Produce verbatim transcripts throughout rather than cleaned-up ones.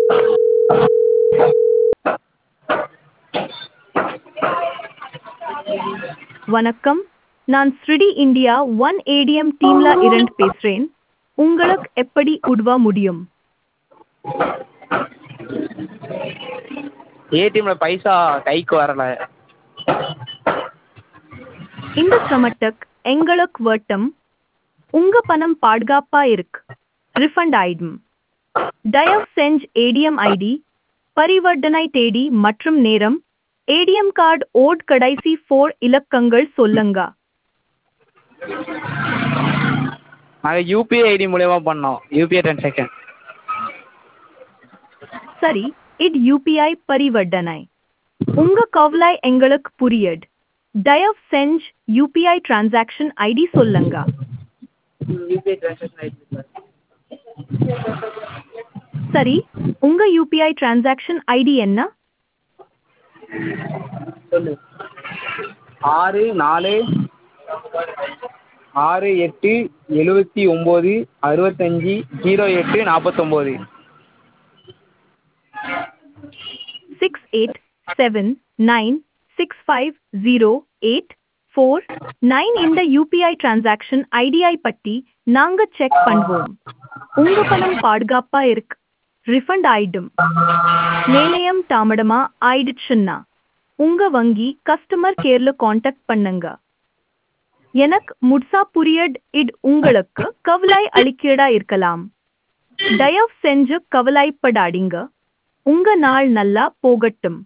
வணக்கம், நான் ஸ்ருடி India one ATM டீம்ல இருந்து பேசுறேன். உங்களுக்கு எப்படி உதவ முடியும்? ஏடிஎம்ல பைசா கைக்கு வரல. இந்த சிரமத்துக்கு எங்களுக்கு வருத்தம். உங்க பணம் பாதுகாப்பா இருக்கு. ரிஃபண்ட் ஆயிடும். தயவு செஞ்சு ஏடிஎம் ஐடி, பரிவர்த்தனை தேதி மற்றும் நேரம், ஏடிஎம் கார்டு ஓட் கடைசி ஃபோர் இலக்கங்கள் சொல்லுங்க. நாங்கள் யூபிஐ ஐடி மூலயமா பண்ணோம். UPI transaction. சரி, இது யூபிஐ பரிவர்த்தனை. உங்க கவலை எங்களுக்கு புரியுது. தயவு செஞ்சு யூபிஐ டிரான்சாக்ஷன் ஐடி சொல்லுங்க. யூபிஐ ட்ரான்சாக்ஷன் ஐடி சரி, உங்க யூபிஐ டிரான்சாக்ஷன் ஐடி என்ன? சொல்லு. ஆறு நாலு ஆறு எட்டு எழுபத்தி ஒம்பது அறுபத்தஞ்சி ஜீரோ எட்டு நாற்பத்தொம்போது. Six eight seven nine six five zero eight four nine இந்த யூபிஐ டிரான்சாக்ஷன் ஐடியை பற்றி நாங்க செக் பண்ணுவோம். உங்க பணம் பாதுகாப்பா இருக்கு. ரிஃபண்ட் ஆயிடும். நிலையம் தாமதமா ஆயிடுச்சுன்னா உங்க வங்கி கஸ்டமர் கேர்ல காண்டாக்ட் பண்ணுங்க. எனக்கு முழுசா புரியுது. இது உங்களுக்கு கவலை அளிக்கிறதா இருக்கலாம். தயவு செஞ்சு கவலைப்படாதீங்க. உங்க நாள் நல்லா போகட்டும்.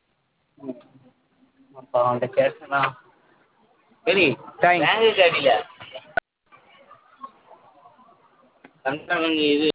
சரி, தேங்க்ஸ். இது